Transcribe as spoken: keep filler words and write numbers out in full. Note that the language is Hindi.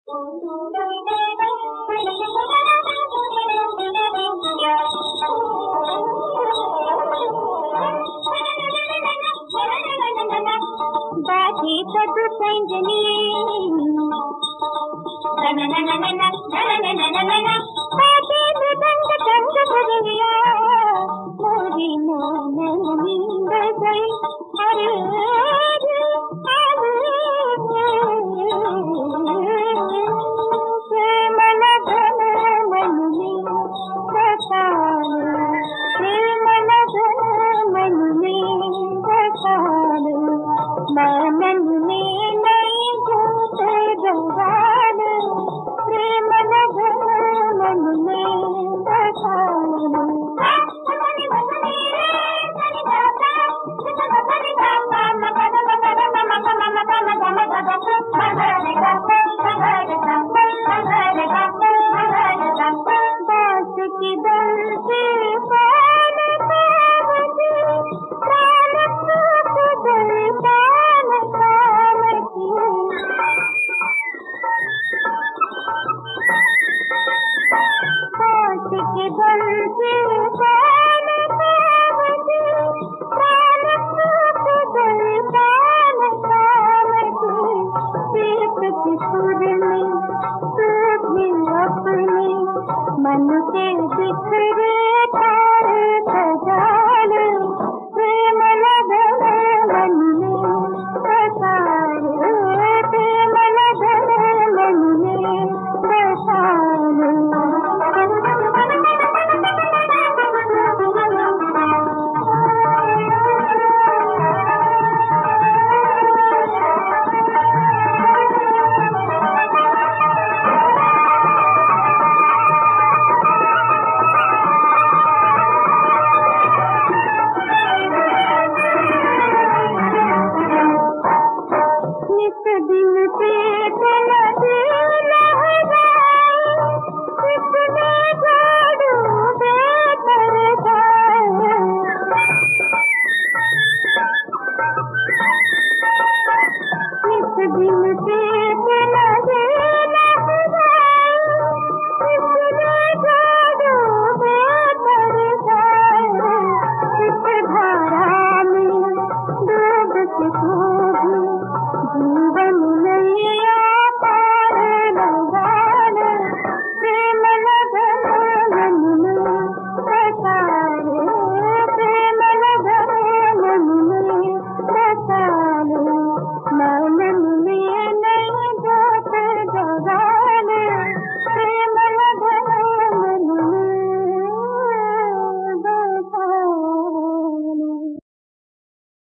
बाजी तब संजनी बाजी मृदंग चंद भरिया मोरी मोन नींद गई अरे प्रेम लगन मन में बसान प्रेम लगन मन में बसान मन में नई भूत जवान प्रेम लगन मन में बसान बांस की दल से पान पावती प्राण सुख दल पान पावती बांस की दल से पान पावती प्राण सुख दल पान पावती प्रीत की सुर में तू भी अपने मन के बिखरे